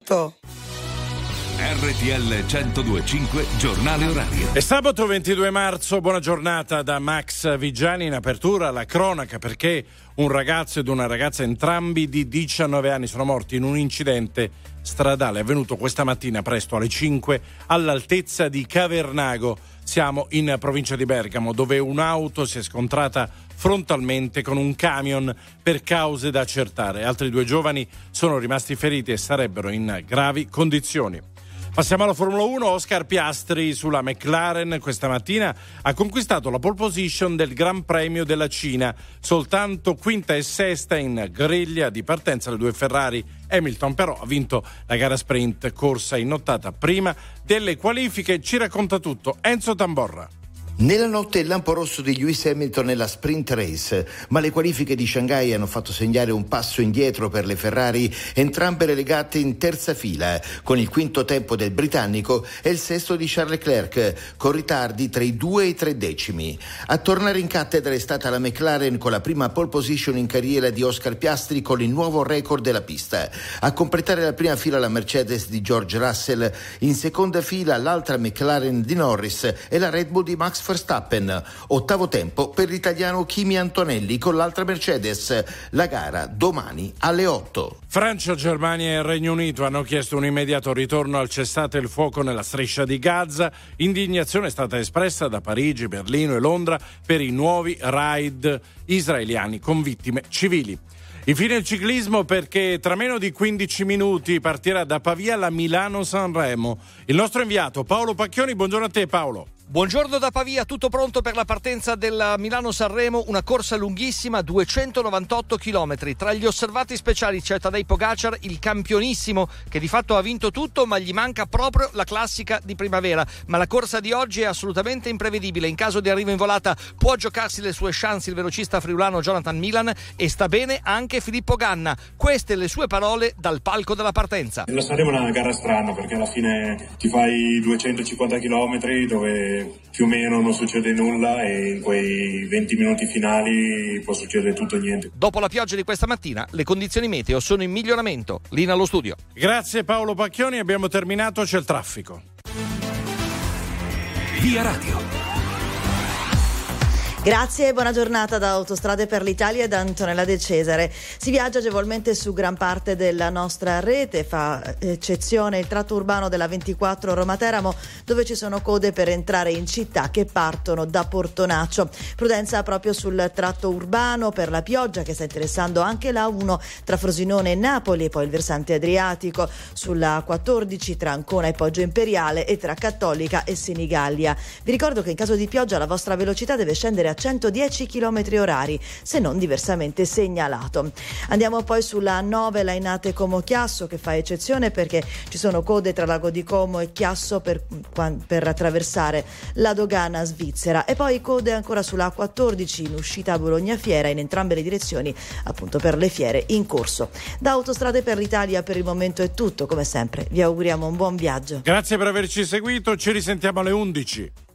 tutto. RTL 102.5 Giornale Orario. È sabato 22 marzo, buona giornata da Max Vigiani. In apertura la cronaca, perché un ragazzo ed una ragazza, entrambi di 19 anni, sono morti in un incidente stradale avvenuto questa mattina presto alle 5 all'altezza di Cavernago. Siamo in provincia di Bergamo, dove un'auto si è scontrata frontalmente con un camion per cause da accertare. Altri 2 giovani sono rimasti feriti e sarebbero in gravi condizioni. Passiamo alla Formula 1. Oscar Piastri sulla McLaren questa mattina ha conquistato la pole position del Gran Premio della Cina, soltanto quinta e sesta in griglia di partenza le 2 Ferrari. Hamilton però ha vinto la gara sprint corsa in nottata prima delle qualifiche. Ci racconta tutto Enzo Tamborra. Nella notte il lampo rosso di Lewis Hamilton nella sprint race, ma le qualifiche di Shanghai hanno fatto segnare un passo indietro per le Ferrari, entrambe relegate in terza fila, con il quinto tempo del britannico e il sesto di Charles Leclerc, con ritardi tra i 2 e i 3 decimi. A tornare in cattedra è stata la McLaren con la prima pole position in carriera di Oscar Piastri con il nuovo record della pista. A completare la prima fila la Mercedes di George Russell, in seconda fila l'altra McLaren di Norris e la Red Bull di Max Verstappen. Ottavo tempo per l'italiano Kimi Antonelli con l'altra Mercedes. La gara domani alle 8. Francia, Germania e Regno Unito hanno chiesto un immediato ritorno al cessate il fuoco nella striscia di Gaza. Indignazione è stata espressa da Parigi, Berlino e Londra per i nuovi raid israeliani con vittime civili. Infine il ciclismo, perché tra meno di 15 minuti partirà da Pavia la Milano-Sanremo. Il nostro inviato Paolo Pacchioni, buongiorno a te Paolo. Buongiorno da Pavia, tutto pronto per la partenza della Milano-Sanremo, una corsa lunghissima, 298 chilometri. Tra gli osservati speciali c'è Tadej Pogacar, il campionissimo, che di fatto ha vinto tutto, ma gli manca proprio la classica di primavera. Ma la corsa di oggi è assolutamente imprevedibile. In caso di arrivo in volata può giocarsi le sue chance il velocista friulano Jonathan Milan, e sta bene anche Filippo Ganna. Queste le sue parole dal palco della partenza. La Sanremo è una gara strana, perché alla fine ti fai 250 chilometri dove più o meno non succede nulla, e in quei 20 minuti finali può succedere tutto e niente. Dopo la pioggia di questa mattina le condizioni meteo sono in miglioramento. Lina allo studio. Grazie Paolo Pacchioni, abbiamo terminato, c'è il traffico. Via Radio. Grazie e buona giornata da Autostrade per l'Italia e da Antonella De Cesare. Si viaggia agevolmente su gran parte della nostra rete, fa eccezione il tratto urbano della 24 Roma-Teramo, dove ci sono code per entrare in città che partono da Portonaccio. Prudenza proprio sul tratto urbano per la pioggia che sta interessando anche la A1 tra Frosinone e Napoli, e poi il versante adriatico sulla 14 tra Ancona e Poggio Imperiale e tra Cattolica e Senigallia. Vi ricordo che in caso di pioggia la vostra velocità deve scendere a 110 km orari, se non diversamente segnalato. Andiamo poi sulla 9 Lainate Como-Chiasso, che fa eccezione perché ci sono code tra Lago di Como e Chiasso per attraversare la dogana svizzera, e poi code ancora sulla 14 in uscita a Bologna Fiera, in entrambe le direzioni appunto per le fiere in corso. Da Autostrade per l'Italia per il momento è tutto, come sempre vi auguriamo un buon viaggio. Grazie per averci seguito, ci risentiamo alle 11.